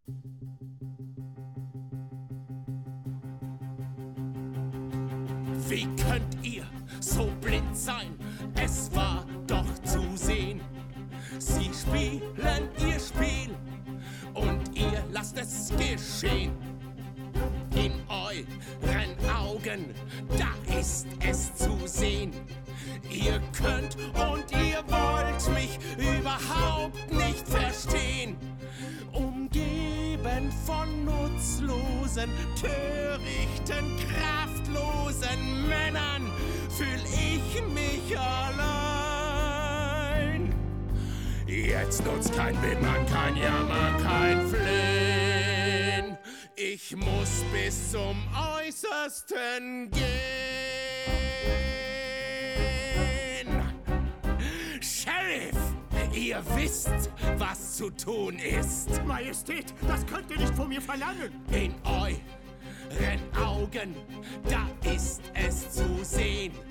Wie könnt ihr so blind sein? Es war doch zu sehen. Sie spielen ihr Spiel und ihr lasst es geschehen. In euren Augen, da ist es zu sehen. Ihr könnt und ihr wollt mich überhaupt nicht verstehen. Umgeben von nutzlosen, törichten, kraftlosen Männern fühl ich mich allein. Jetzt nutzt kein Wimmern, kein Jammern, kein Flehen. Ich muss bis zum Äußersten gehen. Sheriff, ihr wisst, was zu tun ist. Majestät, das könnt ihr nicht von mir verlangen. In euren Augen, da ist es zu sehen.